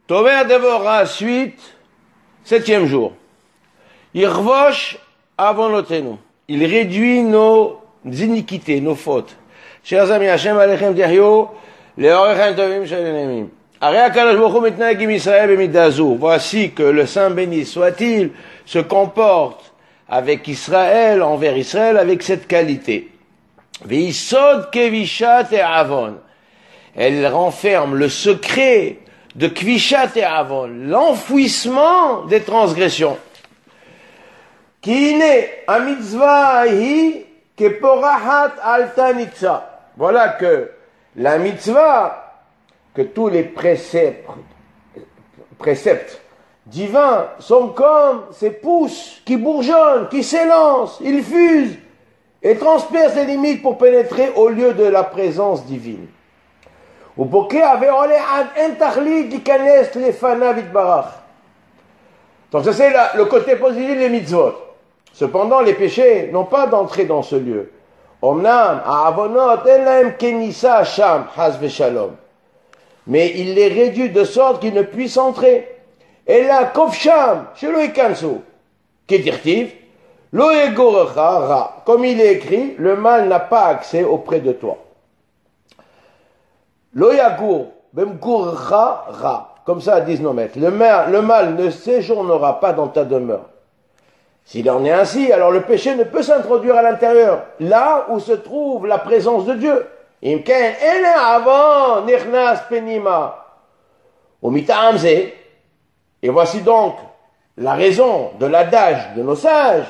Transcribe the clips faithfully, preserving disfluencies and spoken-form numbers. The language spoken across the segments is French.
Tomer Devorah, suite, septième jour. Irvosh avonotenu. Il réduit nos iniquités, nos fautes. Chers amis, Hashem alechem teryo, leorechem tovim shelenemim. Arei HaKadosh Baruch Hu mitnaheg im Israël b'midah zu. Voici que le Saint béni soit-il se comporte avec Israël, envers Israël, avec cette qualité. Ve'isod kevishat et avon. Elle renferme le secret de kvishat et avon, l'enfouissement des transgressions. Ki ine a mitzvah hi keporahat alta nitza. Voilà que la mitzvah, que tous les préceptes, préceptes divins sont comme ces pousses qui bourgeonnent, qui s'élancent, ils fusent et transpercent les limites pour pénétrer au lieu de la présence divine. Donc ça c'est la, le côté positif des mitzvot. Cependant, les péchés n'ont pas d'entrée dans ce lieu. Omnam, ha'avonot, en lahem kenissa sham, chas v'shalom. Mais il les réduit de sorte qu'ils ne puissent entrer. Et là, kofsham, shelo ikansu, kedirtiv, lo yegorecha ra. Comme il est écrit, le mal n'a pas accès auprès de toi. Lo yagur, bemgorecha ra. Comme ça disent nos maîtres. Le mal, le mal ne séjournera pas dans ta demeure. S'il en est ainsi, alors le péché ne peut s'introduire à l'intérieur, là où se trouve la présence de Dieu. Et voici donc la raison de l'adage de nos sages.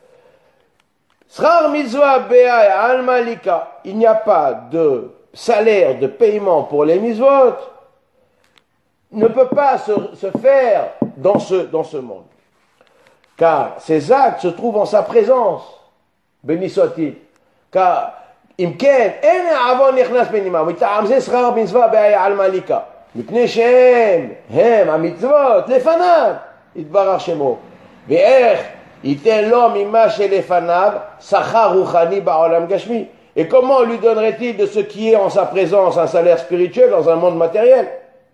Il n'y a pas de salaire, de paiement pour les mitzvot, ne peut pas se, se faire dans ce, dans ce monde. Car ces actes se trouvent en sa présence. Béni soit-il. Car אם כן, אין העוון נכנס פנימה, מטעם זה שכר מצווה בעיה על מליקה, מפני שהם, הם המצוות, לפניו, יתברך שמו. ואיך ייתן לו ממה שלפניו שכר רוחני בעולם גשמי. Et comment lui donnerait-il de ce qui est en sa présence un salaire spirituel dans un monde matériel?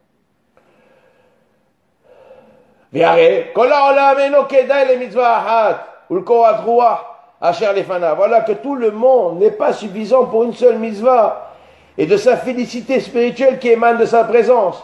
והרי כל העולם אינו כדאי למצווה אחת ולקורת רוח Asher Lefana. Voilà que tout le monde n'est pas suffisant pour une seule mitzvah et de sa félicité spirituelle qui émane de sa présence.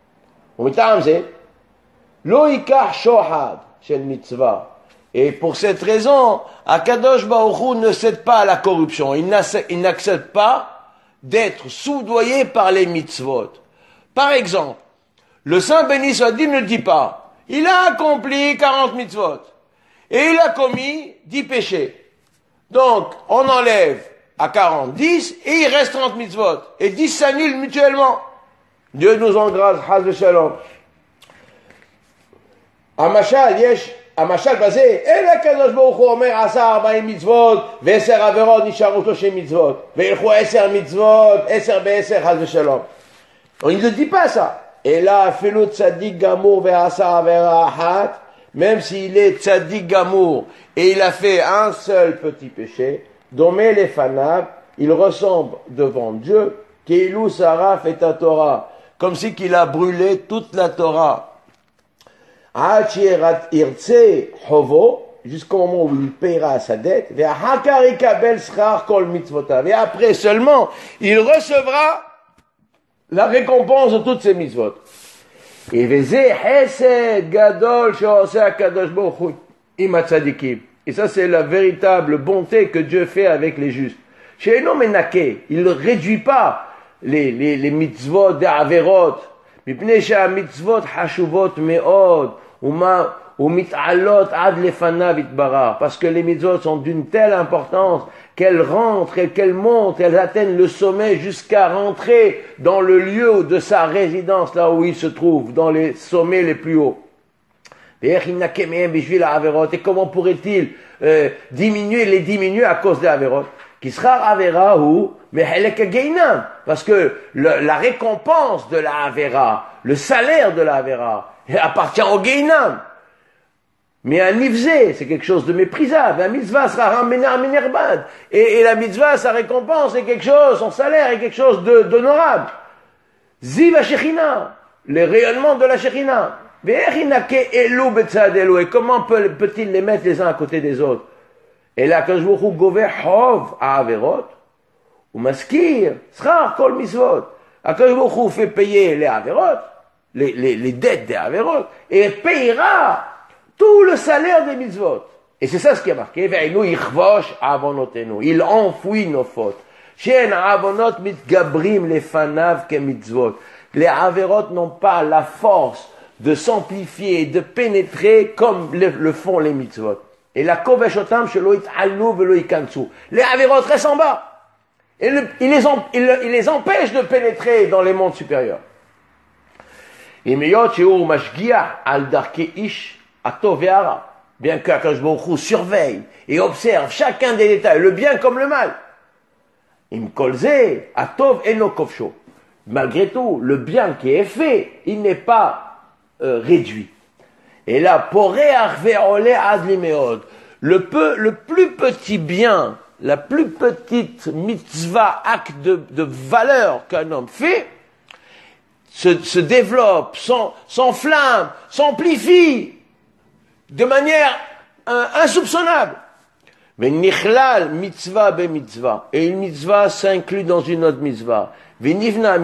Et pour cette raison, Akadosh Baruch Hu ne cède pas à la corruption. Il n'accepte pas d'être soudoyé par les mitzvot. Par exemple, le Saint béni soit dit ne dit pas, il a accompli quarante mitzvot et il a commis dix péchés. Donc, on enlève à quarante, dix, et il reste trente mitzvot. Et dix s'annulent mutuellement. Dieu nous en grâce, Chas v'Shalom. Amashal, yesh, Amashal basé, et la Kadosh Baruch Hu omer asa arbaim mitzvot, ve'eser averot nisharu toshe mitzvot, ve'ilchu eser mitzvot, eser be'eser, Chas v'Shalom. Il ne dit pas ça. Et là, felo tzadik gamour ve'asa avera ahat, même s'il est tzaddik gamour et il a fait un seul petit péché, domé les fanav, il ressemble devant Dieu, keilou saraf et ta Torah, comme si qu'il a brûlé toute la Torah. Achirat irtse hovo, jusqu'au moment où il paiera sa dette, et après seulement, il recevra la récompense de toutes ses mitzvot. Et ça, c'est la véritable bonté que Dieu fait avec les justes. Chez nous, il ne réduit pas les, les, les mitzvot des averot. Parce que les mitzvot sont d'une telle importance qu'elles rentrent et qu'elles montent, elles atteignent le sommet jusqu'à rentrer dans le lieu de sa résidence, là où il se trouve, dans les sommets les plus hauts. Et comment pourrait-il euh, diminuer, les diminuer à cause des averot? Qui sera avera ou parce que le, la récompense de la avera, le salaire de la avera, appartient au geinam. Mais un nifzé, c'est quelque chose de méprisable. Un mitzvah sera ramenar minerbad. Et, et la mitzvah, sa récompense est quelque chose, son salaire est quelque chose de, d'honorable. Ziva Shechina. les rayonnements de la Shekhinah. Et comment peut, peut-il les mettre les uns à côté des autres? Et là, quand je vous gove hov à Averot, ou maskir, sera kol misvot. Quand je vous fait payer les Averot, les, les, les dettes des Averot, et payera tout le salaire des mitzvot. Et c'est ça ce qui a marqué. Il enfouit nos fautes. Les Averot n'ont pas la force de s'amplifier, de pénétrer comme le, le font les mitzvot. Et la koveshotam shelo yit'alnu velo yikansu. Les Averot restent en bas. Il, il, les en, il, il les empêche de pénétrer dans les mondes supérieurs. Bien qu'Akadosh Baruch Hu surveille et observe chacun des détails, le bien comme le mal. Malgré tout, le bien qui est fait, il n'est pas euh, réduit. Et là, le peu, le plus petit bien, la plus petite mitzvah, acte de, de valeur qu'un homme fait, se, se développe, s'enflamme, s'amplifie de manière euh, insoupçonnable. Mais nichlal mitzvah be mitzvah, et une mitzvah s'inclut dans une autre mitzvah. Et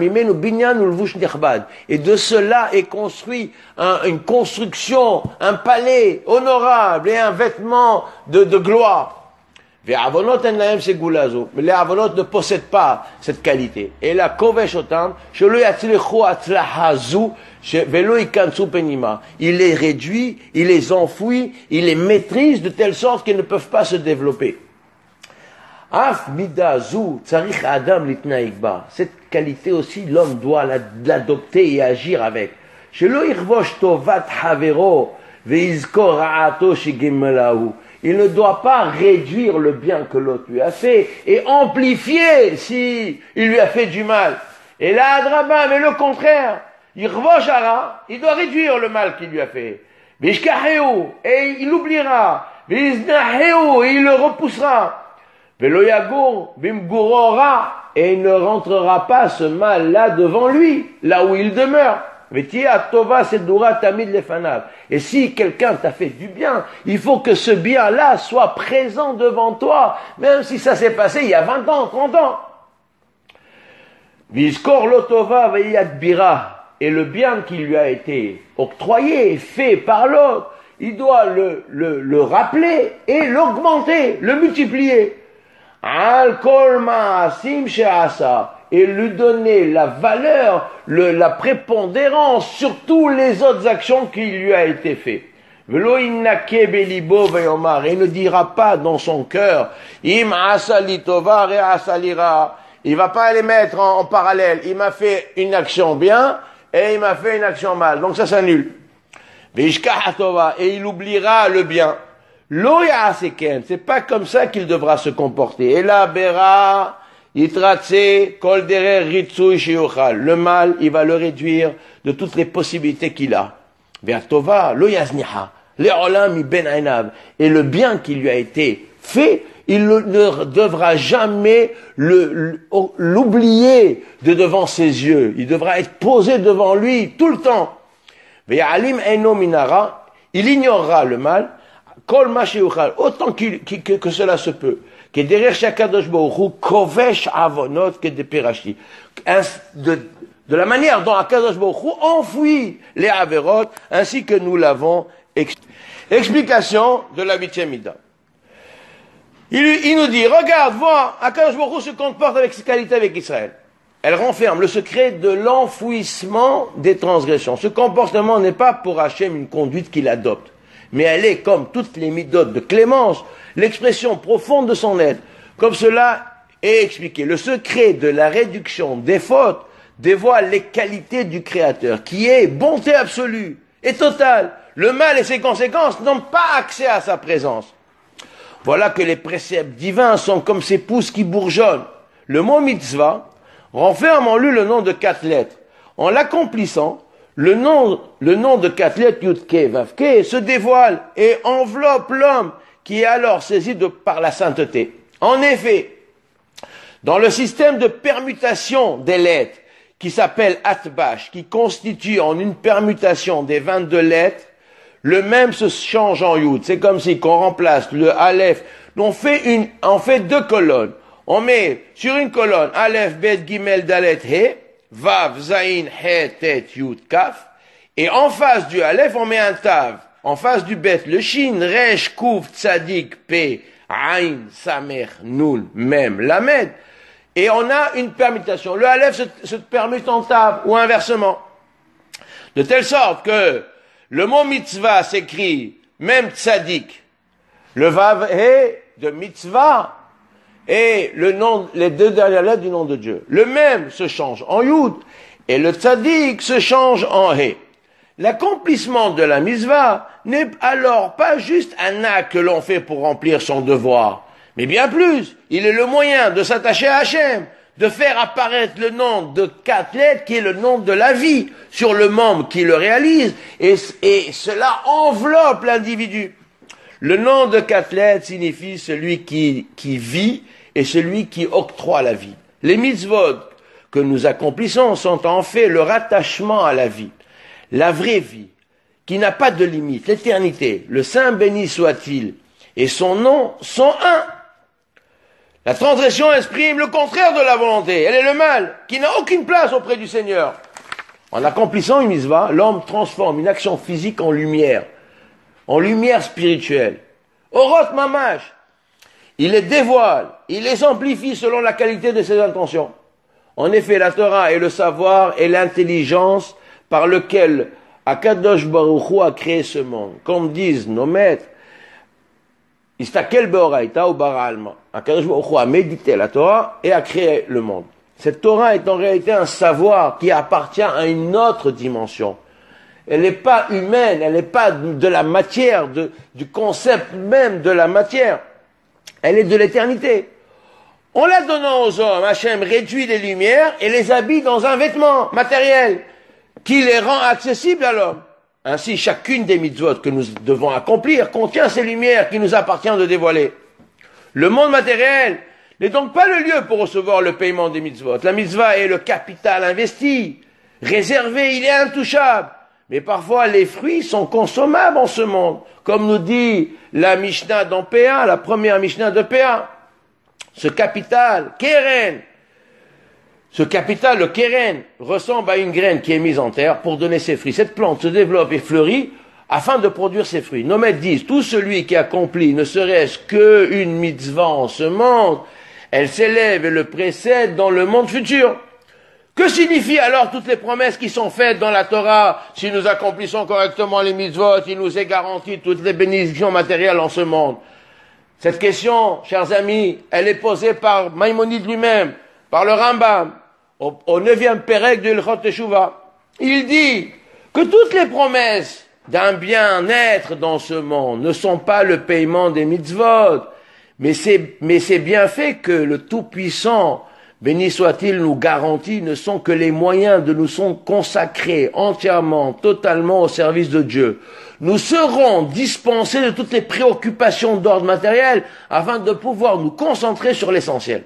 de cela est construit un, une construction, un palais honorable et un vêtement de, de gloire. Mais les avonot ne possèdent pas cette qualité. Et la koveshotam, il les réduit, il les enfouit, il les maîtrise de telle sorte qu'ils ne peuvent pas se développer. Cette qualité aussi, l'homme doit l'adopter et agir avec. Il ne doit pas réduire le bien que l'autre lui a fait et amplifier si il lui a fait du mal. Et là, Adraba, mais le contraire. Il doit réduire le mal qu'il lui a fait. Et il l'oubliera. Et il le repoussera. Et il ne rentrera pas ce mal-là devant lui, là où il demeure. Et si quelqu'un t'a fait du bien, il faut que ce bien-là soit présent devant toi, même si ça s'est passé il y a vingt ans, trente ans. Et le bien qui lui a été octroyé, fait par l'autre, il doit le, le, le rappeler et l'augmenter, le multiplier. Al kol ma'asim she'asa, et lui donner la valeur, le, la prépondérance sur toutes les autres actions qui lui a été faites. Velo innake belibo veyomar, et il ne dira pas dans son cœur, im asa li tova re asa li ra. Il va pas les mettre en, en parallèle. Il m'a fait une action bien et il m'a fait une action mal. Donc ça s'annule. Vishkah tova, et il oubliera le bien. Loya seken, c'est pas comme ça qu'il devra se comporter. Et là, bera, yitratse, kol derer ritsui sheyuchal. Le mal, il va le réduire de toutes les possibilités qu'il a. Ve'atova, loya zniha, le'olam mi ben ainav. Et le bien qui lui a été fait, il ne devra jamais le, l'oublier de devant ses yeux. Il devra être posé devant lui tout le temps. Ve'alim eno minara, il ignorera le mal, kol ma sheyuchal, autant qu'il, qu'il, que, que cela se peut. Que derrière chaque Kadosh Baruch Hu, kovesh avonot que de perashi. De, de la manière dont Kadosh Baruch Hu enfouit les averot, ainsi que nous l'avons expliqué. Explication de la huitième Mida. Il, il nous dit, regarde, vois, Akadosh Baruch Hu se comporte avec ses qualités avec Israël. Elle renferme le secret de l'enfouissement des transgressions. Ce comportement n'est pas pour Hachem une conduite qu'il adopte, mais elle est, comme toutes les midotes de clémence, l'expression profonde de son être. Comme cela est expliqué. Le secret de la réduction des fautes dévoile les qualités du Créateur, qui est bonté absolue et totale. Le mal et ses conséquences n'ont pas accès à sa présence. Voilà que les préceptes divins sont comme ces pousses qui bourgeonnent. Le mot mitzvah renferme en lui le nom de quatre lettres. En l'accomplissant, le nom, le nom de quatre lettres, Yud-Ke, Vav-Ke, se dévoile et enveloppe l'homme qui est alors saisi de, par la sainteté. En effet, dans le système de permutation des lettres qui s'appelle Atbash, qui constitue en une permutation des vingt-deux lettres, le même se change en Yud. C'est comme si qu'on remplace le Aleph. On fait une, on fait deux colonnes. On met sur une colonne Aleph, Bet, Gimel, Dalet, He, Vav, Zayin, He, Tet, Yud, Kaf. Et en face du Aleph, on met un Tav. En face du Bet, le Shin, Resh, Kuf, Tzadik, Pe, Ain, Samer, Nul, Mem, Lamed. Et on a une permutation. Le Aleph se, se permute en Tav, ou inversement. De telle sorte que le mot mitzvah s'écrit même Tzadik. Le Vav, He, de mitzvah, et le nom, les deux dernières lettres du nom de Dieu. Le même se change en Yud, et le Tzadik se change en He. L'accomplissement de la mitzvah n'est alors pas juste un acte que l'on fait pour remplir son devoir, mais bien plus, il est le moyen de s'attacher à Hachem, de faire apparaître le nom de quatre lettres qui est le nom de la vie sur le membre qui le réalise, et, et cela enveloppe l'individu. Le nom de quatre lettres signifie celui qui, qui vit et celui qui octroie la vie. Les mitzvot que nous accomplissons sont en fait le rattachement à la vie, la vraie vie, qui n'a pas de limite, l'éternité. Le Saint béni soit-il, et son nom sont un. La transgression exprime le contraire de la volonté. Elle est le mal, qui n'a aucune place auprès du Seigneur. En accomplissant une mitzvah, l'homme transforme une action physique en lumière, en lumière spirituelle. Oroth mamash. Il les dévoile, il les amplifie selon la qualité de ses intentions. En effet, la Torah est le savoir et l'intelligence par lequel Akadosh Baruch Hu a créé ce monde. Comme disent nos maîtres, Istakel beoraita ou bara alma. Akadosh Baruch Hu a médité la Torah et a créé le monde. Cette Torah est en réalité un savoir qui appartient à une autre dimension. Elle n'est pas humaine, elle n'est pas de la matière, de, du concept même de la matière. Elle est de l'éternité. En la donnant aux hommes, Hachem réduit les lumières et les habille dans un vêtement matériel qui les rend accessibles à l'homme. Ainsi, chacune des mitzvot que nous devons accomplir contient ces lumières qui nous appartient de dévoiler. Le monde matériel n'est donc pas le lieu pour recevoir le paiement des mitzvot. La mitzvah est le capital investi, réservé, il est intouchable. Mais parfois, les fruits sont consommables en ce monde, comme nous dit la Mishnah dans P un, la première Mishnah de P un. Ce capital, Keren, ce capital, le Keren, ressemble à une graine qui est mise en terre pour donner ses fruits. Cette plante se développe et fleurit afin de produire ses fruits. Nos maîtres disent, tout celui qui accomplit ne serait-ce qu'une mitzvah en ce monde, elle s'élève et le précède dans le monde futur. Que signifient alors toutes les promesses qui sont faites dans la Torah? Si nous accomplissons correctement les mitzvot, il nous est garanti toutes les bénédictions matérielles en ce monde. Cette question, chers amis, elle est posée par Maïmonide lui-même, par le Rambam, au, au neuvième Pérec de Ilchot Teshuvah. Il dit que toutes les promesses d'un bien-être dans ce monde ne sont pas le paiement des mitzvot, mais c'est, mais c'est bien fait que le Tout-Puissant, béni soit-il, nous garantit, ne sont que les moyens de nous sont consacrés entièrement, totalement au service de Dieu. Nous serons dispensés de toutes les préoccupations d'ordre matériel afin de pouvoir nous concentrer sur l'essentiel.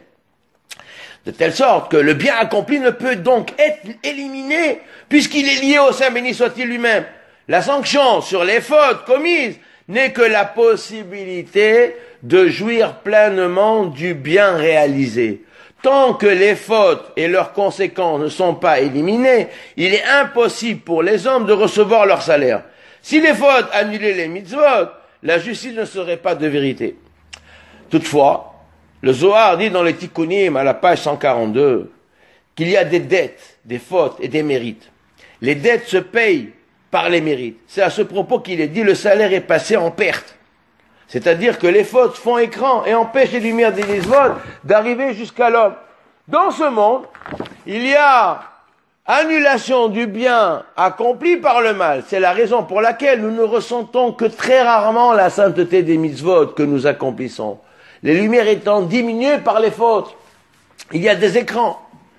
De telle sorte que le bien accompli ne peut donc être éliminé puisqu'il est lié au Saint béni soit-il lui-même. La sanction sur les fautes commises n'est que la possibilité de jouir pleinement du bien réalisé. Tant que les fautes et leurs conséquences ne sont pas éliminées, il est impossible pour les hommes de recevoir leur salaire. Si les fautes annulaient les mitzvot, la justice ne serait pas de vérité. Toutefois, le Zohar dit dans les Tikkunim, à la page cent quarante-deux, qu'il y a des dettes, des fautes et des mérites. Les dettes se payent par les mérites. C'est à ce propos qu'il est dit, le salaire est passé en perte. C'est-à-dire que les fautes font écran et empêchent les lumières des mitzvot d'arriver jusqu'à l'homme. Dans ce monde, il y a annulation du bien accompli par le mal. C'est la raison pour laquelle nous ne ressentons que très rarement la sainteté des mitzvot que nous accomplissons. Les lumières étant diminuées par les fautes. Il y a des écrans.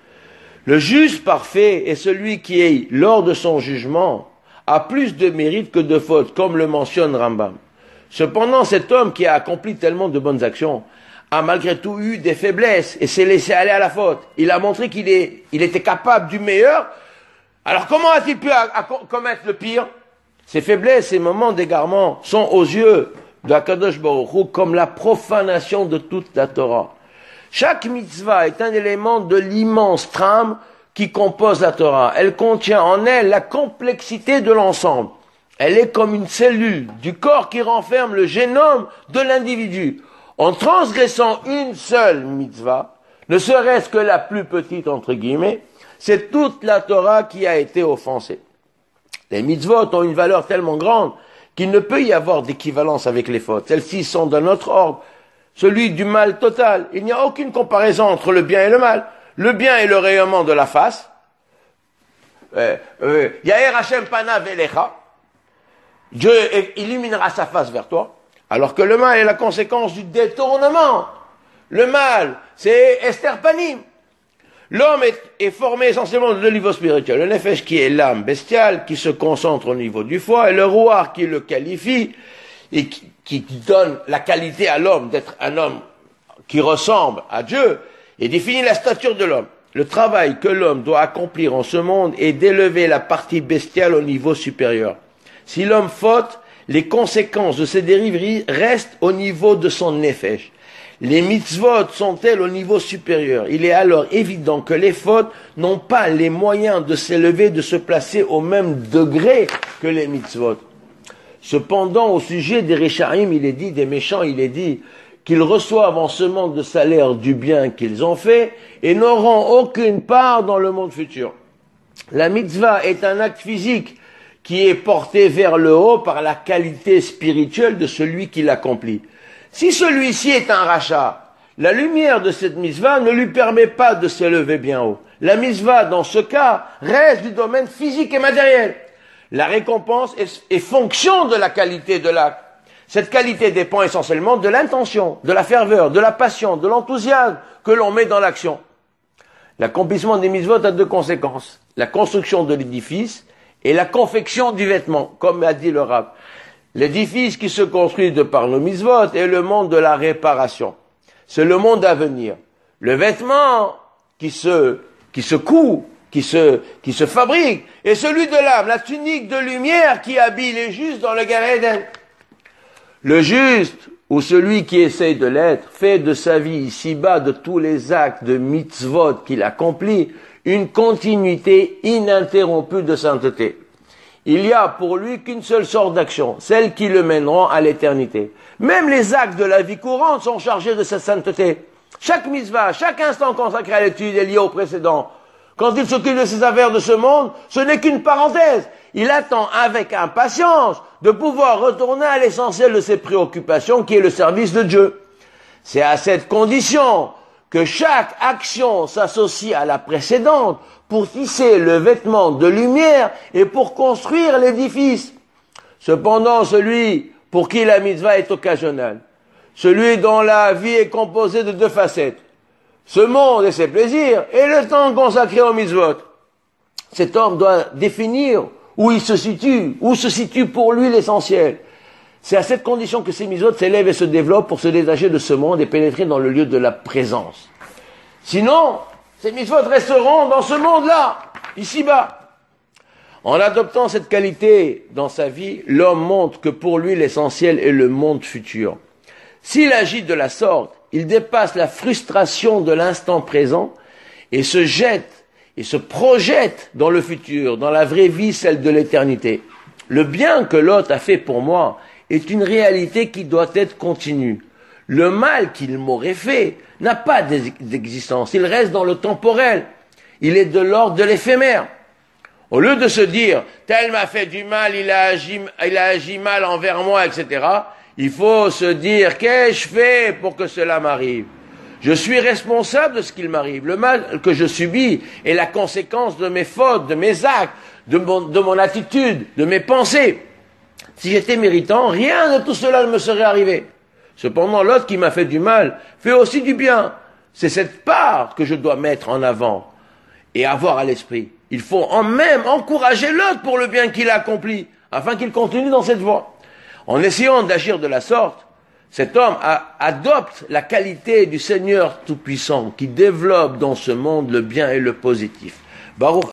Le juste parfait est celui qui, lors de son jugement, a plus de mérite que de fautes, comme le mentionne Rambam. Cependant, cet homme qui a accompli tellement de bonnes actions a malgré tout eu des faiblesses et s'est laissé aller à la faute. Il a montré qu'il est, il était capable du meilleur. Alors comment a-t-il pu à, à commettre le pire? Ces faiblesses, ces moments d'égarement sont aux yeux de Akadosh Baruch Hu comme la profanation de toute la Torah. Chaque mitzvah est un élément de l'immense trame qui compose la Torah. Elle contient en elle la complexité de l'ensemble. Elle est comme une cellule du corps qui renferme le génome de l'individu. En transgressant une seule mitzvah, ne serait-ce que la plus petite entre guillemets, c'est toute la Torah qui a été offensée. Les mitzvot ont une valeur tellement grande qu'il ne peut y avoir d'équivalence avec les fautes. Celles-ci sont d'un autre ordre, celui du mal total. Il n'y a aucune comparaison entre le bien et le mal. Le bien est le rayonnement de la face. Euh, euh, Yaher Hashem panav elecha. Dieu illuminera sa face vers toi. Alors que le mal est la conséquence du détournement. Le mal, c'est Esther Panim. L'homme est, est formé essentiellement de deux niveaux spirituels. Le nefesh qui est l'âme bestiale, qui se concentre au niveau du foie, et le rouar qui le qualifie et qui, qui donne la qualité à l'homme d'être un homme qui ressemble à Dieu et définit la stature de l'homme. Le travail que l'homme doit accomplir en ce monde est d'élever la partie bestiale au niveau supérieur. Si l'homme faute, les conséquences de ses dérives restent au niveau de son nefesh. Les mitzvot sont-elles au niveau supérieur? Il est alors évident que les fautes n'ont pas les moyens de s'élever, de se placer au même degré que les mitzvot. Cependant, au sujet des Réchaïm, il est dit, des méchants, il est dit qu'ils reçoivent en ce monde de salaire du bien qu'ils ont fait et n'auront aucune part dans le monde futur. La mitzvah est un acte physique qui est porté vers le haut par la qualité spirituelle de celui qui l'accomplit. Si celui-ci est un rachat, la lumière de cette mitzvah ne lui permet pas de s'élever bien haut. La mitzvah, dans ce cas, reste du domaine physique et matériel. La récompense est, est fonction de la qualité de l'acte. Cette qualité dépend essentiellement de l'intention, de la ferveur, de la passion, de l'enthousiasme que l'on met dans l'action. L'accomplissement des mitzvot a deux conséquences. La construction de l'édifice et la confection du vêtement, comme a dit le Rav. L'édifice qui se construit de par nos mitzvot est le monde de la réparation. C'est le monde à venir. Le vêtement qui se, qui se coud, qui se, qui se fabrique, est celui de l'âme, la tunique de lumière qui habille les justes dans le Gan Eden. Le juste, ou celui qui essaye de l'être, fait de sa vie ici-bas, de tous les actes de mitzvot qu'il accomplit, une continuité ininterrompue de sainteté. Il n'y a pour lui qu'une seule sorte d'action, celle qui le mèneront à l'éternité. Même les actes de la vie courante sont chargés de cette sainteté. Chaque mitzvah, chaque instant consacré à l'étude est lié au précédent. Quand il s'occupe de ses affaires de ce monde, ce n'est qu'une parenthèse. Il attend avec impatience de pouvoir retourner à l'essentiel de ses préoccupations qui est le service de Dieu. C'est à cette condition que chaque action s'associe à la précédente pour tisser le vêtement de lumière et pour construire l'édifice. Cependant, celui pour qui la mitzvah est occasionnelle, celui dont la vie est composée de deux facettes, ce monde et ses plaisirs, et le temps consacré aux mitzvot, cet homme doit définir où il se situe, où se situe pour lui l'essentiel. C'est à cette condition que ces mitzvot s'élèvent et se développent pour se détacher de ce monde et pénétrer dans le lieu de la présence. Sinon, ces mitzvot resteront dans ce monde-là, ici-bas. En adoptant cette qualité dans sa vie, l'homme montre que pour lui l'essentiel est le monde futur. S'il agit de la sorte, il dépasse la frustration de l'instant présent et se jette et se projette dans le futur, dans la vraie vie, celle de l'éternité. Le bien que l'autre a fait pour moi est une réalité qui doit être continue. Le mal qu'il m'aurait fait n'a pas d'existence, il reste dans le temporel, il est de l'ordre de l'éphémère. Au lieu de se dire, tel m'a fait du mal, il a agi, il a agi mal envers moi, et cetera, il faut se dire, qu'ai-je fait pour que cela m'arrive? Je suis responsable de ce qu'il m'arrive. Le mal que je subis est la conséquence de mes fautes, de mes actes, de mon, de mon attitude, de mes pensées. Si j'étais méritant, rien de tout cela ne me serait arrivé. Cependant, l'autre qui m'a fait du mal fait aussi du bien. C'est cette part que je dois mettre en avant et avoir à l'esprit. Il faut en même encourager l'autre pour le bien qu'il a accompli, afin qu'il continue dans cette voie. En essayant d'agir de la sorte, cet homme a, adopte la qualité du Seigneur Tout-Puissant qui développe dans ce monde le bien et le positif. Baruch